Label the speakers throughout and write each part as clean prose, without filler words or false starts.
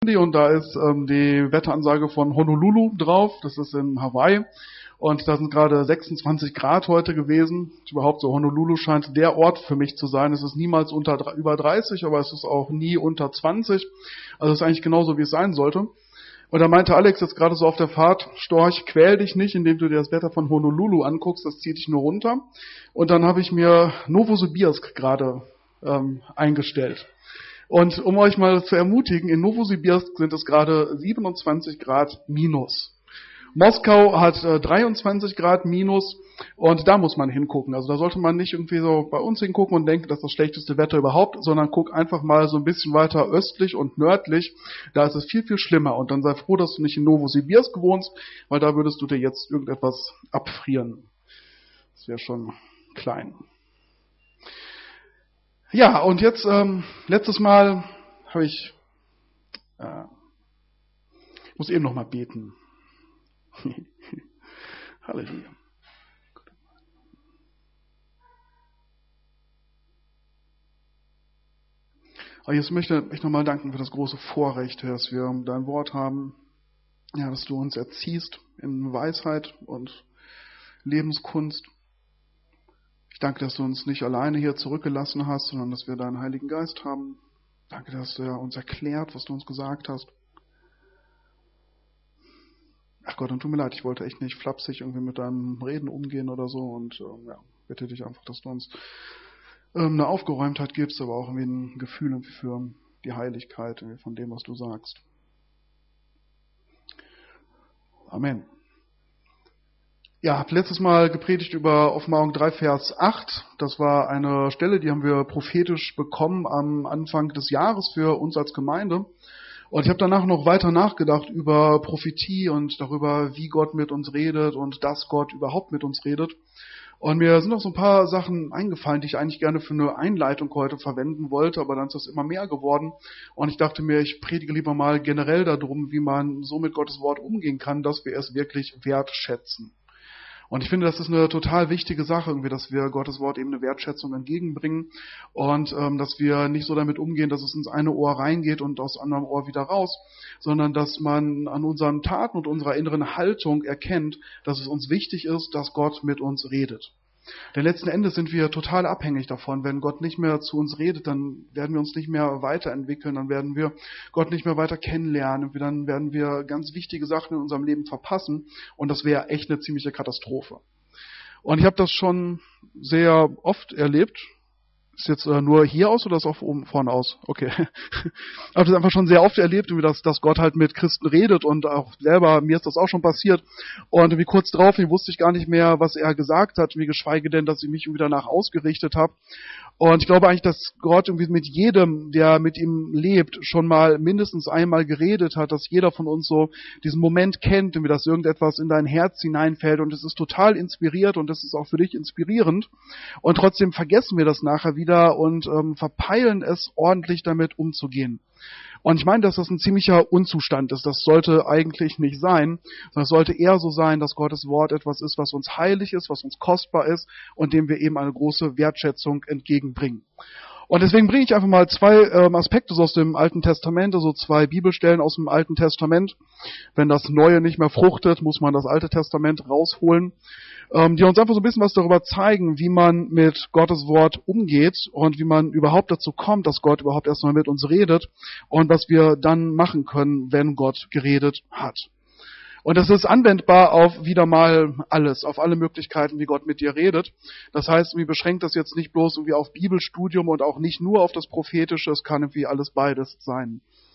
Speaker 1: Und da ist die Wetteransage von Honolulu drauf. Das ist in Hawaii. Und da sind gerade 26 Grad heute gewesen. Überhaupt so, Honolulu scheint der Ort für mich zu sein. Es ist niemals über 30, aber es ist auch nie unter 20. Also es ist eigentlich genauso, wie es sein sollte. Und da meinte Alex jetzt gerade so auf der Fahrt, Storch, quäl dich nicht, indem du dir das Wetter von Honolulu anguckst, das zieht dich nur runter. Und dann habe ich mir Novosibirsk gerade eingestellt. Und um euch mal zu ermutigen, in Novosibirsk sind es gerade 27 Grad minus. Moskau hat 23 Grad minus und da muss man hingucken. Also da sollte man nicht irgendwie so bei uns hingucken und denken, das ist das schlechteste Wetter überhaupt, sondern guck einfach mal so ein bisschen weiter östlich und nördlich. Da ist es viel, viel schlimmer. Und dann sei froh, dass du nicht in Novosibirsk wohnst, weil da würdest du dir jetzt irgendetwas abfrieren. Das wäre schon klein. Ja, und jetzt, letztes Mal habe ich muss eben noch mal beten. Halleluja. Aber jetzt möchte ich nochmal danken für das große Vorrecht, dass wir dein Wort haben, ja, dass du uns erziehst in Weisheit und Lebenskunst. Ich danke, dass du uns nicht alleine hier zurückgelassen hast, sondern dass wir deinen Heiligen Geist haben. Danke, dass er uns erklärt, was du uns gesagt hast. Ach Gott, und tut mir leid, ich wollte echt nicht flapsig irgendwie mit deinem Reden umgehen oder so und bitte dich einfach, dass du uns eine Aufgeräumtheit gibst, aber auch irgendwie ein Gefühl für die Heiligkeit von dem, was du sagst. Amen. Ja, habe letztes Mal gepredigt über Offenbarung 3, Vers 8. Das war eine Stelle, die haben wir prophetisch bekommen am Anfang des Jahres für uns als Gemeinde. Und ich habe danach noch weiter nachgedacht über Prophetie und darüber, wie Gott mit uns redet und dass Gott überhaupt mit uns redet. Und mir sind noch so ein paar Sachen eingefallen, die ich eigentlich gerne für eine Einleitung heute verwenden wollte, aber dann ist das immer mehr geworden. Und ich dachte mir, ich predige lieber mal generell darum, wie man so mit Gottes Wort umgehen kann, dass wir es wirklich wertschätzen. Und ich finde, das ist eine total wichtige Sache, irgendwie, dass wir Gottes Wort eben eine Wertschätzung entgegenbringen und dass wir nicht so damit umgehen, dass es ins eine Ohr reingeht und aus dem anderen Ohr wieder raus, sondern dass man an unseren Taten und unserer inneren Haltung erkennt, dass es uns wichtig ist, dass Gott mit uns redet. Denn letzten Endes sind wir total abhängig davon. Wenn Gott nicht mehr zu uns redet, dann werden wir uns nicht mehr weiterentwickeln, dann werden wir Gott nicht mehr weiter kennenlernen, dann werden wir ganz wichtige Sachen in unserem Leben verpassen und das wäre echt eine ziemliche Katastrophe. Und ich habe das schon sehr oft erlebt. Ist jetzt nur hier aus oder ist auch oben vorne aus? Okay. Ich habe das einfach schon sehr oft erlebt, dass Gott halt mit Christen redet und auch selber, mir ist das auch schon passiert. Und wie kurz drauf, wusste ich gar nicht mehr, was er gesagt hat, wie geschweige denn, dass ich mich irgendwie danach ausgerichtet habe. Und ich glaube eigentlich, dass Gott irgendwie mit jedem, der mit ihm lebt, schon mal mindestens einmal geredet hat, dass jeder von uns so diesen Moment kennt, dass irgendetwas in dein Herz hineinfällt und es ist total inspiriert und es ist auch für dich inspirierend. Und trotzdem vergessen wir das nachher wieder und verpeilen es, ordentlich damit umzugehen. Und ich meine, dass das ein ziemlicher Unzustand ist. Das sollte eigentlich nicht sein, sondern es sollte eher so sein, dass Gottes Wort etwas ist, was uns heilig ist, was uns kostbar ist und dem wir eben eine große Wertschätzung entgegenbringen. Und deswegen bringe ich einfach mal zwei Aspekte aus dem Alten Testament, also zwei Bibelstellen aus dem Alten Testament. Wenn das Neue nicht mehr fruchtet, muss man das Alte Testament rausholen, die uns einfach so ein bisschen was darüber zeigen, wie man mit Gottes Wort umgeht und wie man überhaupt dazu kommt, dass Gott überhaupt erstmal mit uns redet und was wir dann machen können, wenn Gott geredet hat. Und das ist anwendbar auf wieder mal alles, auf alle Möglichkeiten, wie Gott mit dir redet. Das heißt, wir beschränken das jetzt nicht bloß irgendwie auf Bibelstudium und auch nicht nur auf das Prophetische, es kann irgendwie alles beides sein.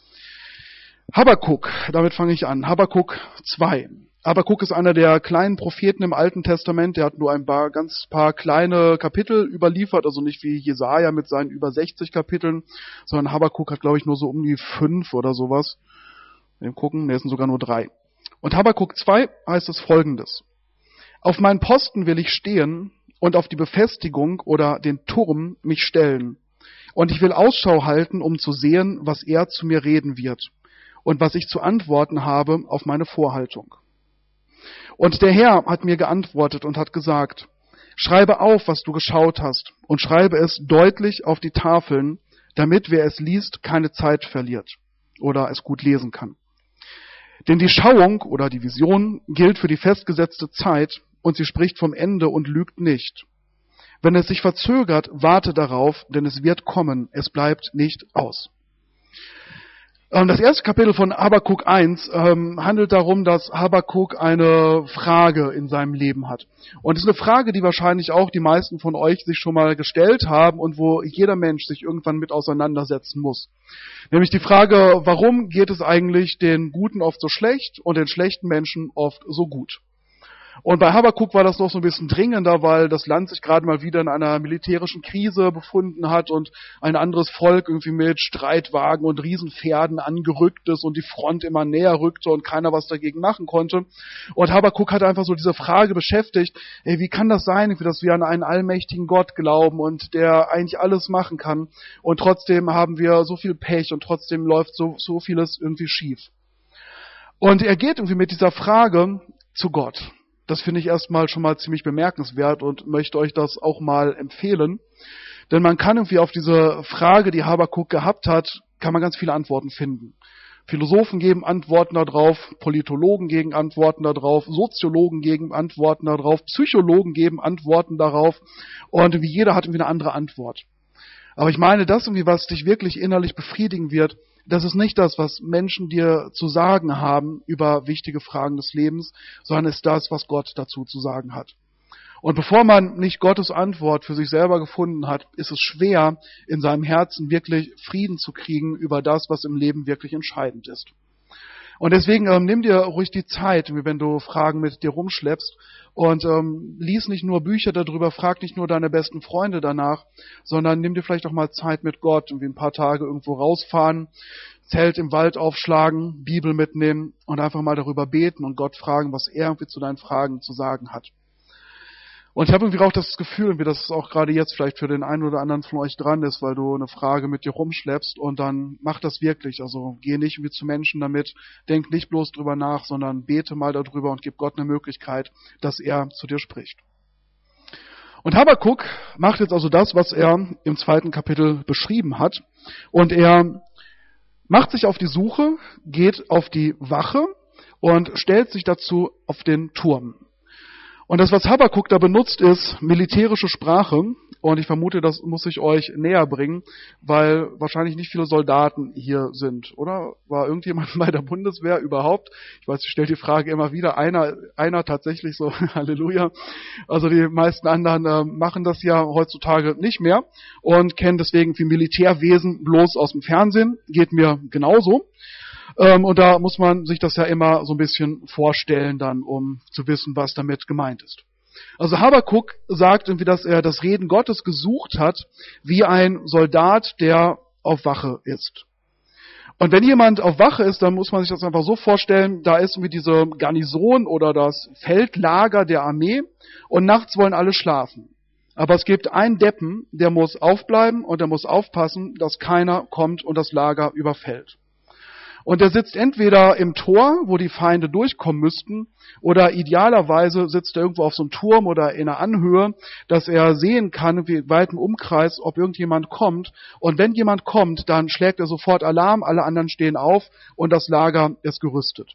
Speaker 1: Habakuk, damit fange ich an. Habakuk 2. Habakuk ist einer der kleinen Propheten im Alten Testament, der hat nur ein paar kleine Kapitel überliefert, also nicht wie Jesaja mit seinen über 60 Kapiteln, sondern Habakuk hat, glaube ich, nur so um die 5 oder sowas. Wir gucken, es sind sogar nur 3. Und Habakuk 2 heißt es Folgendes: Auf meinen Posten will ich stehen und auf die Befestigung oder den Turm mich stellen. Und ich will Ausschau halten, um zu sehen, was er zu mir reden wird und was ich zu antworten habe auf meine Vorhaltung. Und der Herr hat mir geantwortet und hat gesagt: Schreibe auf, was du geschaut hast, und schreibe es deutlich auf die Tafeln, damit wer es liest, keine Zeit verliert. oder es gut lesen kann. Denn die Schauung oder die Vision gilt für die festgesetzte Zeit und sie spricht vom Ende und lügt nicht. Wenn es sich verzögert, warte darauf, denn es wird kommen, es bleibt nicht aus. Das erste Kapitel von Habakuk 1 handelt darum, dass Habakuk eine Frage in seinem Leben hat. Und es ist eine Frage, die wahrscheinlich auch die meisten von euch sich schon mal gestellt haben und wo jeder Mensch sich irgendwann mit auseinandersetzen muss. Nämlich die Frage, warum geht es eigentlich den Guten oft so schlecht und den schlechten Menschen oft so gut? Und bei Habakuk war das noch so ein bisschen dringender, weil das Land sich gerade mal wieder in einer militärischen Krise befunden hat und ein anderes Volk irgendwie mit Streitwagen und Riesenpferden angerückt ist und die Front immer näher rückte und keiner was dagegen machen konnte. Und Habakuk hat einfach so diese Frage beschäftigt, wie kann das sein, dass wir an einen allmächtigen Gott glauben und der eigentlich alles machen kann und trotzdem haben wir so viel Pech und trotzdem läuft so vieles irgendwie schief. Und er geht irgendwie mit dieser Frage zu Gott. Das finde ich erstmal schon mal ziemlich bemerkenswert und möchte euch das auch mal empfehlen. Denn man kann irgendwie auf diese Frage, die Habakuk gehabt hat, kann man ganz viele Antworten finden. Philosophen geben Antworten darauf, Politologen geben Antworten darauf, Soziologen geben Antworten darauf, Psychologen geben Antworten darauf und irgendwie jeder hat irgendwie eine andere Antwort. Aber ich meine, das irgendwie, was dich wirklich innerlich befriedigen wird, das ist nicht das, was Menschen dir zu sagen haben über wichtige Fragen des Lebens, sondern ist das, was Gott dazu zu sagen hat. Und bevor man nicht Gottes Antwort für sich selber gefunden hat, ist es schwer, in seinem Herzen wirklich Frieden zu kriegen über das, was im Leben wirklich entscheidend ist. Und deswegen nimm dir ruhig die Zeit, wenn du Fragen mit dir rumschleppst und lies nicht nur Bücher darüber, frag nicht nur deine besten Freunde danach, sondern nimm dir vielleicht auch mal Zeit mit Gott, irgendwie ein paar Tage irgendwo rausfahren, Zelt im Wald aufschlagen, Bibel mitnehmen und einfach mal darüber beten und Gott fragen, was er irgendwie zu deinen Fragen zu sagen hat. Und ich habe irgendwie auch das Gefühl, wie das auch gerade jetzt vielleicht für den einen oder anderen von euch dran ist, weil du eine Frage mit dir rumschleppst und dann mach das wirklich. Also geh nicht irgendwie zu Menschen damit, denk nicht bloß drüber nach, sondern bete mal darüber und gib Gott eine Möglichkeit, dass er zu dir spricht. Und Habakuk macht jetzt also das, was er im 2. Kapitel beschrieben hat. Und er macht sich auf die Suche, geht auf die Wache und stellt sich dazu auf den Turm. Und das, was Habakuk da benutzt, ist militärische Sprache. Und ich vermute, das muss ich euch näher bringen, weil wahrscheinlich nicht viele Soldaten hier sind, oder? War irgendjemand bei der Bundeswehr überhaupt? Ich weiß, ich stelle die Frage immer wieder. Einer tatsächlich so, Halleluja. Also die meisten anderen machen das ja heutzutage nicht mehr und kennen deswegen viel Militärwesen bloß aus dem Fernsehen. Geht mir genauso. Und da muss man sich das ja immer so ein bisschen vorstellen dann, um zu wissen, was damit gemeint ist. Also Habakuk sagt irgendwie, dass er das Reden Gottes gesucht hat, wie ein Soldat, der auf Wache ist. Und wenn jemand auf Wache ist, dann muss man sich das einfach so vorstellen, da ist irgendwie diese Garnison oder das Feldlager der Armee und nachts wollen alle schlafen. Aber es gibt einen Deppen, der muss aufbleiben und der muss aufpassen, dass keiner kommt und das Lager überfällt. Und er sitzt entweder im Tor, wo die Feinde durchkommen müssten, oder idealerweise sitzt er irgendwo auf so einem Turm oder in einer Anhöhe, dass er sehen kann, wie weit im Umkreis, ob irgendjemand kommt. Und wenn jemand kommt, dann schlägt er sofort Alarm, alle anderen stehen auf und das Lager ist gerüstet.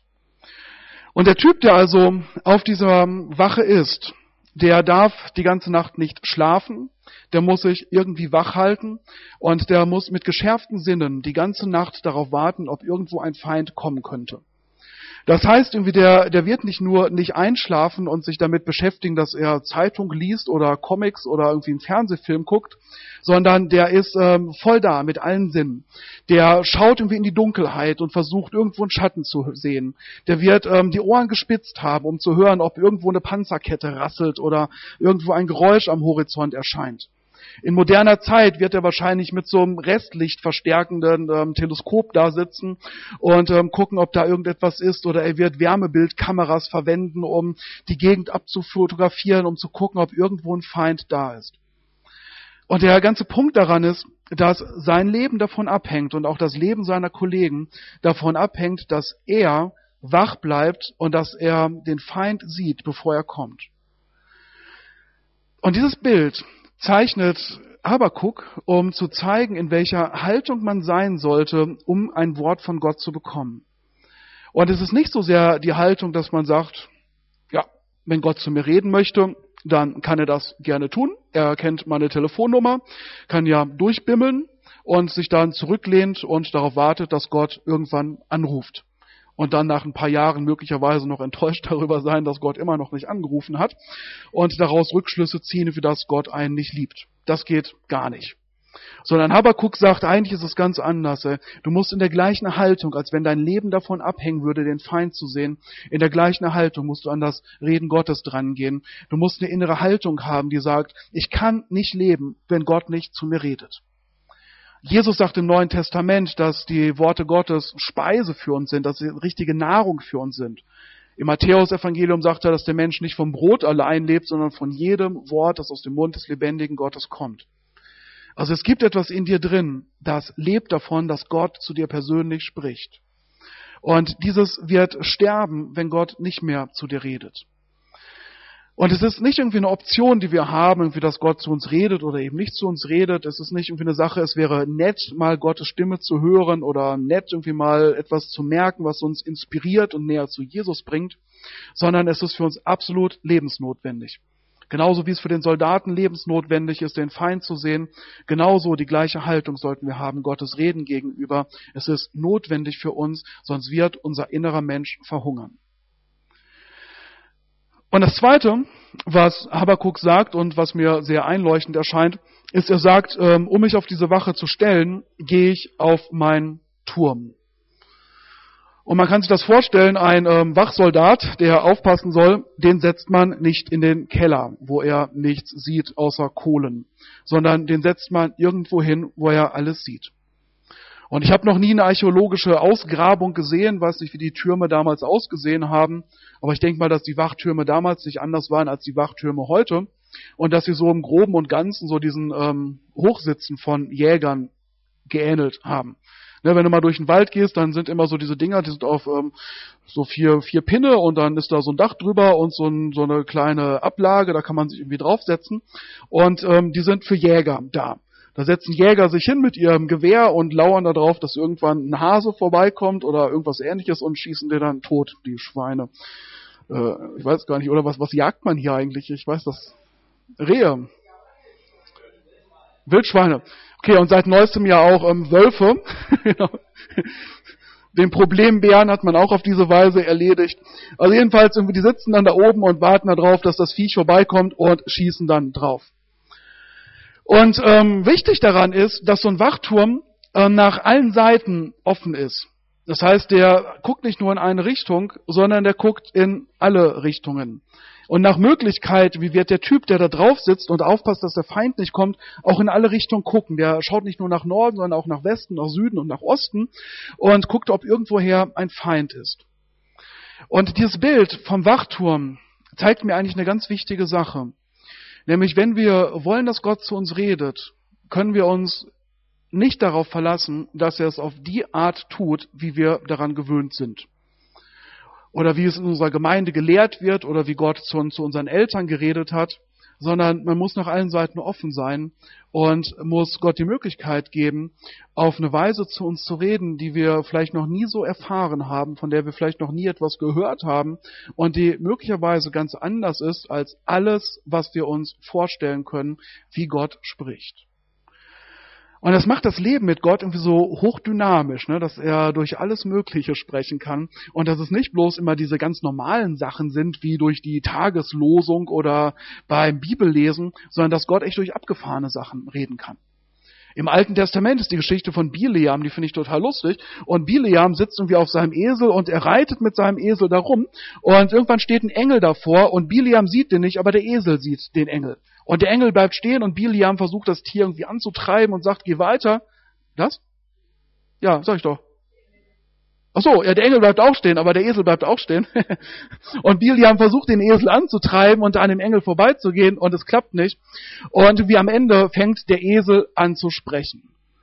Speaker 1: Und der Typ, der also auf dieser Wache ist, der darf die ganze Nacht nicht schlafen, der muss sich irgendwie wach halten und der muss mit geschärften Sinnen die ganze Nacht darauf warten, ob irgendwo ein Feind kommen könnte. Das heißt irgendwie, der wird nicht einschlafen und sich damit beschäftigen, dass er Zeitung liest oder Comics oder irgendwie einen Fernsehfilm guckt, sondern der ist voll da mit allen Sinnen. Der schaut irgendwie in die Dunkelheit und versucht irgendwo einen Schatten zu sehen. Der wird die Ohren gespitzt haben, um zu hören, ob irgendwo eine Panzerkette rasselt oder irgendwo ein Geräusch am Horizont erscheint. In moderner Zeit wird er wahrscheinlich mit so einem Restlicht verstärkenden Teleskop da sitzen und gucken, ob da irgendetwas ist, oder er wird Wärmebildkameras verwenden, um die Gegend abzufotografieren, um zu gucken, ob irgendwo ein Feind da ist. Und der ganze Punkt daran ist, dass sein Leben davon abhängt und auch das Leben seiner Kollegen davon abhängt, dass er wach bleibt und dass er den Feind sieht, bevor er kommt. Und dieses Bild zeichnet Habakuk, um zu zeigen, in welcher Haltung man sein sollte, um ein Wort von Gott zu bekommen. Und es ist nicht so sehr die Haltung, dass man sagt, ja, wenn Gott zu mir reden möchte, dann kann er das gerne tun. Er kennt meine Telefonnummer, kann ja durchbimmeln und sich dann zurücklehnt und darauf wartet, dass Gott irgendwann anruft. Und dann nach ein paar Jahren möglicherweise noch enttäuscht darüber sein, dass Gott immer noch nicht angerufen hat und daraus Rückschlüsse ziehen, für das Gott einen nicht liebt. Das geht gar nicht. Sondern Habakuk sagt, eigentlich ist es ganz anders. Du musst in der gleichen Haltung, als wenn dein Leben davon abhängen würde, den Feind zu sehen, in der gleichen Haltung musst du an das Reden Gottes drangehen. Du musst eine innere Haltung haben, die sagt, ich kann nicht leben, wenn Gott nicht zu mir redet. Jesus sagt im Neuen Testament, dass die Worte Gottes Speise für uns sind, dass sie richtige Nahrung für uns sind. Im Matthäus-Evangelium sagt er, dass der Mensch nicht vom Brot allein lebt, sondern von jedem Wort, das aus dem Mund des lebendigen Gottes kommt. Also es gibt etwas in dir drin, das lebt davon, dass Gott zu dir persönlich spricht. Und dieses wird sterben, wenn Gott nicht mehr zu dir redet. Und es ist nicht irgendwie eine Option, die wir haben, irgendwie, dass Gott zu uns redet oder eben nicht zu uns redet. Es ist nicht irgendwie eine Sache, es wäre nett, mal Gottes Stimme zu hören oder nett, irgendwie mal etwas zu merken, was uns inspiriert und näher zu Jesus bringt, sondern es ist für uns absolut lebensnotwendig. Genauso wie es für den Soldaten lebensnotwendig ist, den Feind zu sehen, genauso die gleiche Haltung sollten wir haben Gottes Reden gegenüber. Es ist notwendig für uns, sonst wird unser innerer Mensch verhungern. Und das Zweite, was Habakuk sagt und was mir sehr einleuchtend erscheint, ist, er sagt, um mich auf diese Wache zu stellen, gehe ich auf meinen Turm. Und man kann sich das vorstellen, ein Wachsoldat, der aufpassen soll, den setzt man nicht in den Keller, wo er nichts sieht außer Kohlen, sondern den setzt man irgendwo hin, wo er alles sieht. Und ich habe noch nie eine archäologische Ausgrabung gesehen, weiß nicht, wie die Türme damals ausgesehen haben, aber ich denke mal, dass die Wachtürme damals nicht anders waren als die Wachtürme heute und dass sie so im Groben und Ganzen so diesen Hochsitzen von Jägern geähnelt haben. Ne, wenn du mal durch den Wald gehst, dann sind immer so diese Dinger, die sind auf so vier Pinne und dann ist da so ein Dach drüber und so eine kleine Ablage, da kann man sich irgendwie draufsetzen und die sind für Jäger da. Da setzen Jäger sich hin mit ihrem Gewehr und lauern darauf, dass irgendwann ein Hase vorbeikommt oder irgendwas Ähnliches und schießen den dann tot, die Schweine. Ich weiß gar nicht, oder was jagt man hier eigentlich? Ich weiß das. Rehe. Wildschweine. Okay, und seit neuestem ja auch Wölfe. Den Problembären hat man auch auf diese Weise erledigt. Also jedenfalls, irgendwie, die sitzen dann da oben und warten darauf, dass das Viech vorbeikommt und schießen dann drauf. Und wichtig daran ist, dass so ein Wachturm nach allen Seiten offen ist. Das heißt, der guckt nicht nur in eine Richtung, sondern der guckt in alle Richtungen. Und nach Möglichkeit, wie wird der Typ, der da drauf sitzt und aufpasst, dass der Feind nicht kommt, auch in alle Richtungen gucken. Der schaut nicht nur nach Norden, sondern auch nach Westen, nach Süden und nach Osten und guckt, ob irgendwoher ein Feind ist. Und dieses Bild vom Wachturm zeigt mir eigentlich eine ganz wichtige Sache. Nämlich, wenn wir wollen, dass Gott zu uns redet, können wir uns nicht darauf verlassen, dass er es auf die Art tut, wie wir daran gewöhnt sind. Oder wie es in unserer Gemeinde gelehrt wird oder wie Gott zu unseren Eltern geredet hat, sondern man muss nach allen Seiten offen sein und muss Gott die Möglichkeit geben, auf eine Weise zu uns zu reden, die wir vielleicht noch nie so erfahren haben, von der wir vielleicht noch nie etwas gehört haben und die möglicherweise ganz anders ist als alles, was wir uns vorstellen können, wie Gott spricht. Und das macht das Leben mit Gott irgendwie so hochdynamisch, ne, dass er durch alles Mögliche sprechen kann und dass es nicht bloß immer diese ganz normalen Sachen sind, wie durch die Tageslosung oder beim Bibellesen, sondern dass Gott echt durch abgefahrene Sachen reden kann. Im Alten Testament ist die Geschichte von Bileam, die finde ich total lustig. Und Bileam sitzt irgendwie auf seinem Esel und er reitet mit seinem Esel da rum. Und irgendwann steht ein Engel davor und Bileam sieht den nicht, aber der Esel sieht den Engel. Und der Engel bleibt stehen und Bileam versucht das Tier irgendwie anzutreiben und sagt, geh weiter. Das? Ja, sag ich doch. Ach so, ja, der Engel bleibt auch stehen, aber der Esel bleibt auch stehen. Und Bileam versucht, den Esel anzutreiben und an dem Engel vorbeizugehen und es klappt nicht. Und wie am Ende fängt der Esel an zu sprechen.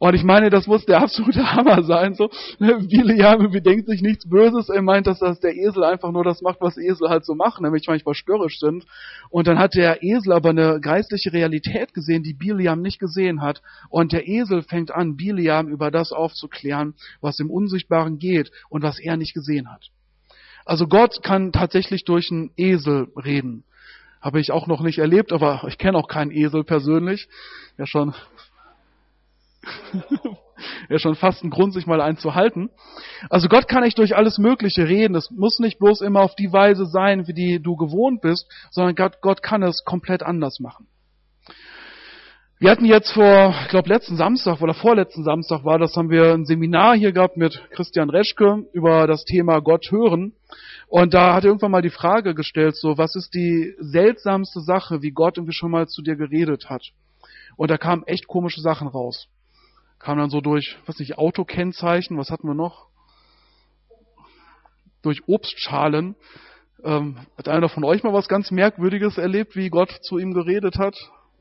Speaker 1: Und ich meine, das muss der absolute Hammer sein. So, Bileam bedenkt sich nichts Böses. Er meint, dass der Esel einfach nur das macht, was Esel halt so machen, nämlich manchmal störrisch sind. Und dann hat der Esel aber eine geistliche Realität gesehen, die Bileam nicht gesehen hat. Und der Esel fängt an, Bileam über das aufzuklären, was im Unsichtbaren geht und was er nicht gesehen hat. Also Gott kann tatsächlich durch einen Esel reden. Habe ich auch noch nicht erlebt, aber ich kenne auch keinen Esel persönlich. Ja schon fast ein Grund, sich mal einen zu halten. Also Gott kann nicht durch alles Mögliche reden. Es muss nicht bloß immer auf die Weise sein, wie die du gewohnt bist, sondern Gott kann es komplett anders machen. Wir hatten jetzt ich glaube letzten Samstag oder vorletzten Samstag haben wir ein Seminar hier gehabt mit Christian Reschke über das Thema Gott hören. Und da hat er irgendwann mal die Frage gestellt, so, was ist die seltsamste Sache, wie Gott irgendwie schon mal zu dir geredet hat? Und da kamen echt komische Sachen raus. Kam dann so durch, Autokennzeichen, was hatten wir noch? Durch Obstschalen. Hat einer von euch mal was ganz Merkwürdiges erlebt, wie Gott zu ihm geredet hat?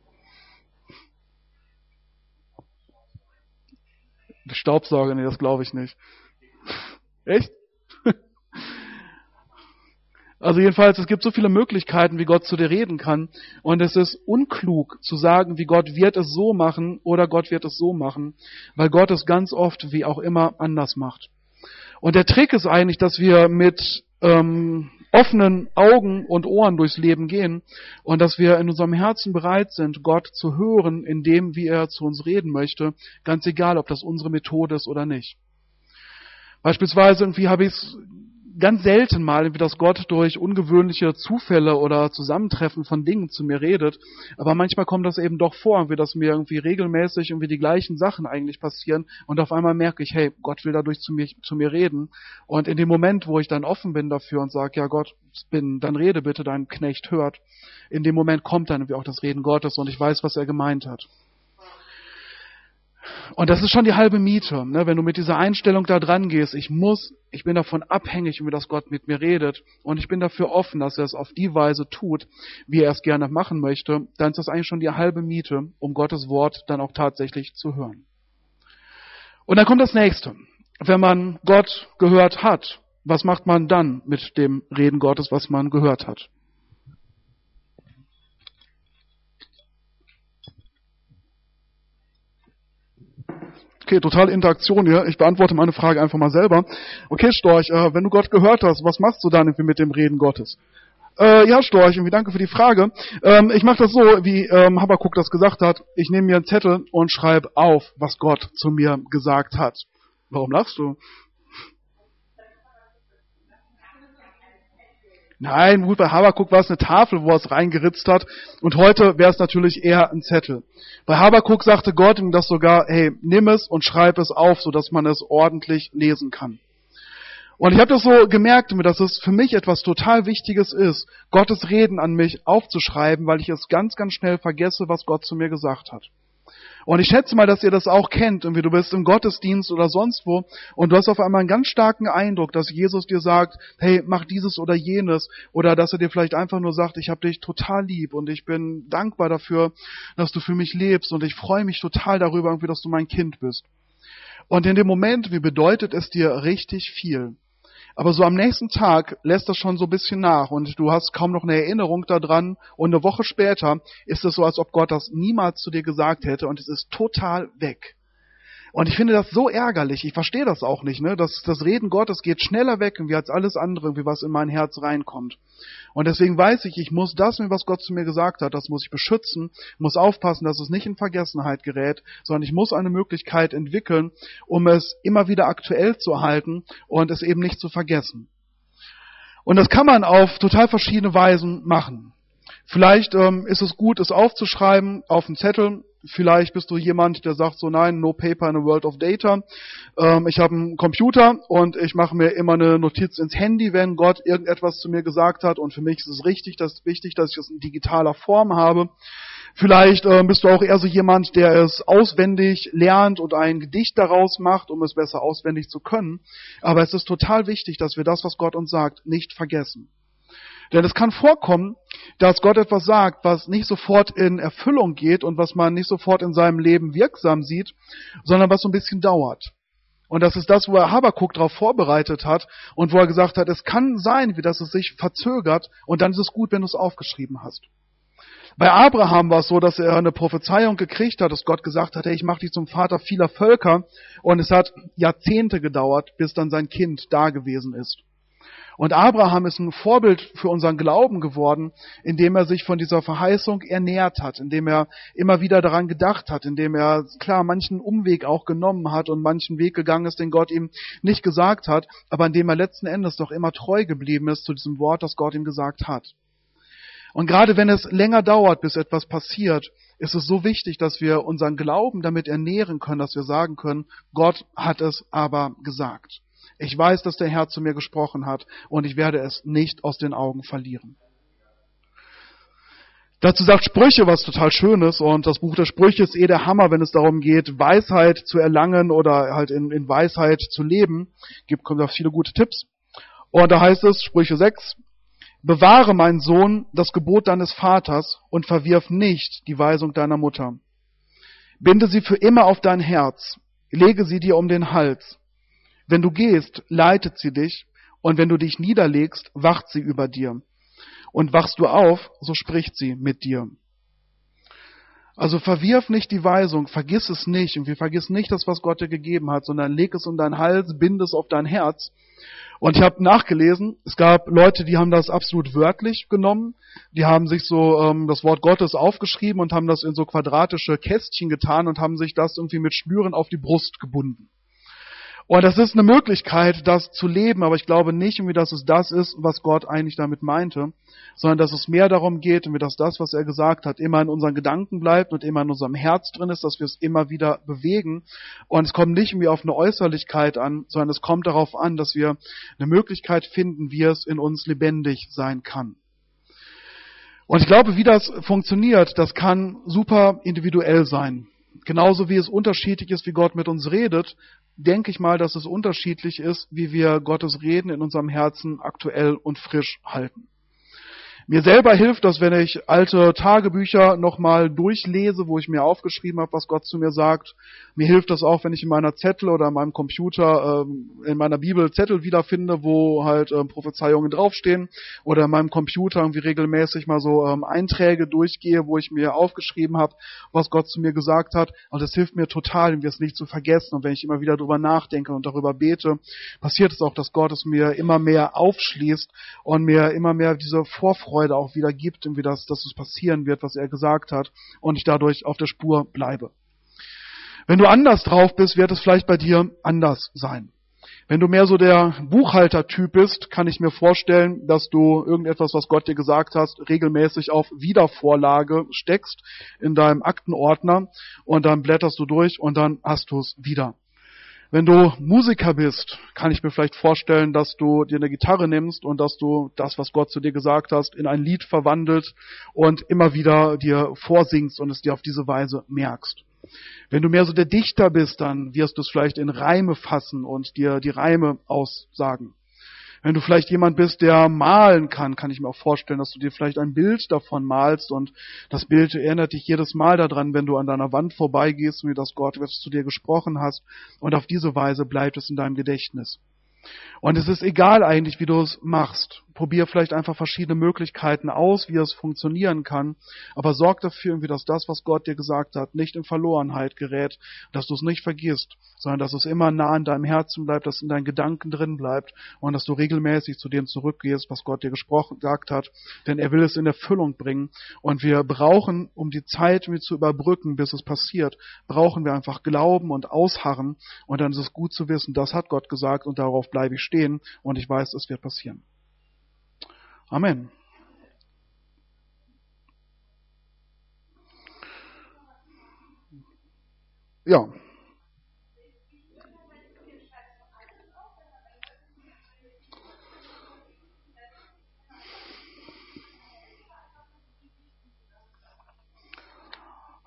Speaker 1: Die Staubsauger, nee, das glaube ich nicht. Echt? Also jedenfalls, es gibt so viele Möglichkeiten, wie Gott zu dir reden kann. Und es ist unklug zu sagen, wie Gott wird es so machen oder Gott wird es so machen, weil Gott es ganz oft, wie auch immer, anders macht. Und der Trick ist eigentlich, dass wir mit offenen Augen und Ohren durchs Leben gehen und dass wir in unserem Herzen bereit sind, Gott zu hören, in dem, wie er zu uns reden möchte, ganz egal, ob das unsere Methode ist oder nicht. Beispielsweise irgendwie habe ich es ganz selten mal, dass Gott durch ungewöhnliche Zufälle oder Zusammentreffen von Dingen zu mir redet, aber manchmal kommt das eben doch vor, dass mir irgendwie regelmäßig irgendwie die gleichen Sachen eigentlich passieren und auf einmal merke ich, hey, Gott will dadurch zu mir reden und in dem Moment, wo ich dann offen bin dafür und sage, ja Gott, dann rede bitte, dein Knecht hört, in dem Moment kommt dann irgendwie auch das Reden Gottes und ich weiß, was er gemeint hat. Und das ist schon die halbe Miete, ne? Wenn du mit dieser Einstellung da dran gehst, ich bin davon abhängig, dass Gott mit mir redet und ich bin dafür offen, dass er es auf die Weise tut, wie er es gerne machen möchte, dann ist das eigentlich schon die halbe Miete, um Gottes Wort dann auch tatsächlich zu hören. Und dann kommt das Nächste. Wenn man Gott gehört hat, was macht man dann mit dem Reden Gottes, was man gehört hat? Okay, totale Interaktion hier. Ich beantworte meine Frage einfach mal selber. Okay, Storch, wenn du Gott gehört hast, was machst du dann irgendwie mit dem Reden Gottes? Ja, Storch, irgendwie danke für die Frage. Ich mache das so, wie Habakuk das gesagt hat. Ich nehme mir einen Zettel und schreibe auf, was Gott zu mir gesagt hat. Warum lachst du? Nein, gut, bei Habakuk war es eine Tafel, wo er es reingeritzt hat. Und heute wäre es natürlich eher ein Zettel. Bei Habakuk sagte Gott ihm das sogar, hey, nimm es und schreib es auf, sodass man es ordentlich lesen kann. Und ich habe das so gemerkt, dass es für mich etwas total Wichtiges ist, Gottes Reden an mich aufzuschreiben, weil ich es ganz, ganz schnell vergesse, was Gott zu mir gesagt hat. Und ich schätze mal, dass ihr das auch kennt, irgendwie du bist im Gottesdienst oder sonst wo und du hast auf einmal einen ganz starken Eindruck, dass Jesus dir sagt, hey, mach dieses oder jenes oder dass er dir vielleicht einfach nur sagt, ich habe dich total lieb und ich bin dankbar dafür, dass du für mich lebst und ich freue mich total darüber, irgendwie, dass du mein Kind bist. Und in dem Moment, wie bedeutet es dir richtig viel? Aber so am nächsten Tag lässt das schon so ein bisschen nach und du hast kaum noch eine Erinnerung daran und eine Woche später ist es so, als ob Gott das niemals zu dir gesagt hätte und es ist total weg. Und ich finde das so ärgerlich, ich verstehe das auch nicht, ne? Das Reden Gottes geht schneller weg irgendwie als alles andere, wie was in mein Herz reinkommt. Und deswegen weiß ich muss das, was Gott zu mir gesagt hat, das muss ich beschützen, muss aufpassen, dass es nicht in Vergessenheit gerät, sondern ich muss eine Möglichkeit entwickeln, um es immer wieder aktuell zu halten und es eben nicht zu vergessen. Und das kann man auf total verschiedene Weisen machen. Vielleicht ist es gut, es aufzuschreiben auf einen Zettel. Vielleicht bist du jemand, der sagt so, nein, no paper in a world of data. Ich habe einen Computer und ich mache mir immer eine Notiz ins Handy, wenn Gott irgendetwas zu mir gesagt hat. Und für mich ist es wichtig, dass ich das in digitaler Form habe. Vielleicht bist du auch eher so jemand, der es auswendig lernt und ein Gedicht daraus macht, um es besser auswendig zu können. Aber es ist total wichtig, dass wir das, was Gott uns sagt, nicht vergessen. Denn es kann vorkommen, dass Gott etwas sagt, was nicht sofort in Erfüllung geht und was man nicht sofort in seinem Leben wirksam sieht, sondern was so ein bisschen dauert. Und das ist das, wo er Habakuk darauf vorbereitet hat und wo er gesagt hat, es kann sein, dass es sich verzögert und dann ist es gut, wenn du es aufgeschrieben hast. Bei Abraham war es so, dass er eine Prophezeiung gekriegt hat, dass Gott gesagt hat, hey, ich mache dich zum Vater vieler Völker, und es hat Jahrzehnte gedauert, bis dann sein Kind da gewesen ist. Und Abraham ist ein Vorbild für unseren Glauben geworden, indem er sich von dieser Verheißung ernährt hat, indem er immer wieder daran gedacht hat, indem er, klar, manchen Umweg auch genommen hat und manchen Weg gegangen ist, den Gott ihm nicht gesagt hat, aber indem er letzten Endes doch immer treu geblieben ist zu diesem Wort, das Gott ihm gesagt hat. Und gerade wenn es länger dauert, bis etwas passiert, ist es so wichtig, dass wir unseren Glauben damit ernähren können, dass wir sagen können, Gott hat es aber gesagt. Ich weiß, dass der Herr zu mir gesprochen hat und ich werde es nicht aus den Augen verlieren. Dazu sagt Sprüche was total Schönes, und das Buch der Sprüche ist der Hammer, wenn es darum geht, Weisheit zu erlangen oder halt in Weisheit zu leben. Kommt auch viele gute Tipps. Und da heißt es, Sprüche 6, bewahre, mein Sohn, das Gebot deines Vaters und verwirf nicht die Weisung deiner Mutter. Binde sie für immer auf dein Herz, lege sie dir um den Hals. Wenn du gehst, leitet sie dich, und wenn du dich niederlegst, wacht sie über dir. Und wachst du auf, so spricht sie mit dir. Also verwirf nicht die Weisung, vergiss es nicht, und vergiss nicht das, was Gott dir gegeben hat, sondern leg es um deinen Hals, binde es auf dein Herz. Und ich habe nachgelesen, es gab Leute, die haben das absolut wörtlich genommen, die haben sich so das Wort Gottes aufgeschrieben und haben das in so quadratische Kästchen getan und haben sich das irgendwie mit Schnüren auf die Brust gebunden. Und das ist eine Möglichkeit, das zu leben, aber ich glaube nicht, dass es das ist, was Gott eigentlich damit meinte, sondern dass es mehr darum geht, dass das, was er gesagt hat, immer in unseren Gedanken bleibt und immer in unserem Herz drin ist, dass wir es immer wieder bewegen. Und es kommt nicht auf eine Äußerlichkeit an, sondern es kommt darauf an, dass wir eine Möglichkeit finden, wie es in uns lebendig sein kann. Und ich glaube, wie das funktioniert, das kann super individuell sein. Genauso wie es unterschiedlich ist, wie Gott mit uns redet, denke ich mal, dass es unterschiedlich ist, wie wir Gottes Reden in unserem Herzen aktuell und frisch halten. Mir selber hilft das, wenn ich alte Tagebücher nochmal durchlese, wo ich mir aufgeschrieben habe, was Gott zu mir sagt. Mir hilft das auch, wenn ich in meiner Zettel oder in meinem Computer, in meiner Bibel Zettel wiederfinde, wo halt Prophezeiungen draufstehen, oder in meinem Computer irgendwie regelmäßig mal so Einträge durchgehe, wo ich mir aufgeschrieben habe, was Gott zu mir gesagt hat. Und das hilft mir total, es nicht zu vergessen. Und wenn ich immer wieder drüber nachdenke und darüber bete, passiert es auch, dass Gott es mir immer mehr aufschließt und mir immer mehr diese Vorfreude auch wieder gibt, dass es passieren wird, was er gesagt hat, und ich dadurch auf der Spur bleibe. Wenn du anders drauf bist, wird es vielleicht bei dir anders sein. Wenn du mehr so der Buchhaltertyp bist, kann ich mir vorstellen, dass du irgendetwas, was Gott dir gesagt hast, regelmäßig auf Wiedervorlage steckst in deinem Aktenordner, und dann blätterst du durch und dann hast du es wieder. Wenn du Musiker bist, kann ich mir vielleicht vorstellen, dass du dir eine Gitarre nimmst und dass du das, was Gott zu dir gesagt hast, in ein Lied verwandelt und immer wieder dir vorsingst und es dir auf diese Weise merkst. Wenn du mehr so der Dichter bist, dann wirst du es vielleicht in Reime fassen und dir die Reime aussagen. Wenn du vielleicht jemand bist, der malen kann ich mir auch vorstellen, dass du dir vielleicht ein Bild davon malst, und das Bild erinnert dich jedes Mal daran, wenn du an deiner Wand vorbeigehst, wie das Gott zu dir gesprochen hast, und auf diese Weise bleibt es in deinem Gedächtnis. Und es ist egal eigentlich, wie du es machst. Probier vielleicht einfach verschiedene Möglichkeiten aus, wie es funktionieren kann. Aber sorg dafür, dass das, was Gott dir gesagt hat, nicht in Verlorenheit gerät, dass du es nicht vergisst, sondern dass es immer nah in deinem Herzen bleibt, dass es in deinen Gedanken drin bleibt und dass du regelmäßig zu dem zurückgehst, was Gott dir gesagt hat. Denn er will es in Erfüllung bringen. Und wir brauchen, um die Zeit mit zu überbrücken, bis es passiert, brauchen wir einfach Glauben und Ausharren. Und dann ist es gut zu wissen, das hat Gott gesagt und darauf bleibe ich stehen und ich weiß, es wird passieren. Amen. Ja.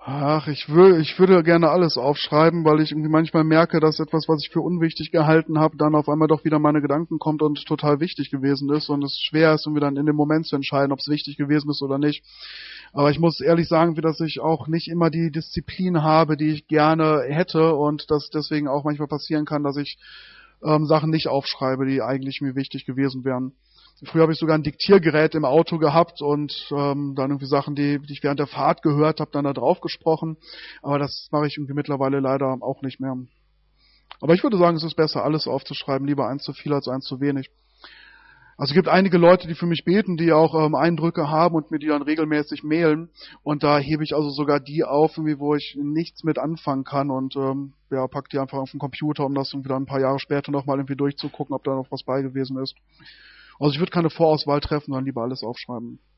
Speaker 1: Ach, ich würde gerne alles aufschreiben, weil ich irgendwie manchmal merke, dass etwas, was ich für unwichtig gehalten habe, dann auf einmal doch wieder meine Gedanken kommt und total wichtig gewesen ist und es schwer ist, irgendwie dann in dem Moment zu entscheiden, ob es wichtig gewesen ist oder nicht. Aber ich muss ehrlich sagen, dass ich auch nicht immer die Disziplin habe, die ich gerne hätte und dass deswegen auch manchmal passieren kann, dass ich Sachen nicht aufschreibe, die eigentlich mir wichtig gewesen wären. Früher habe ich sogar ein Diktiergerät im Auto gehabt und dann irgendwie Sachen, die ich während der Fahrt gehört habe, dann da drauf gesprochen. Aber das mache ich irgendwie mittlerweile leider auch nicht mehr. Aber ich würde sagen, es ist besser, alles aufzuschreiben, lieber eins zu viel als eins zu wenig. Also es gibt einige Leute, die für mich beten, die auch Eindrücke haben und mir die dann regelmäßig mailen. Und da hebe ich also sogar die auf, irgendwie, wo ich nichts mit anfangen kann und ja, pack die einfach auf den Computer, um das irgendwie dann ein paar Jahre später nochmal irgendwie durchzugucken, ob da noch was bei gewesen ist. Also ich würde keine Vorauswahl treffen, sondern lieber alles aufschreiben.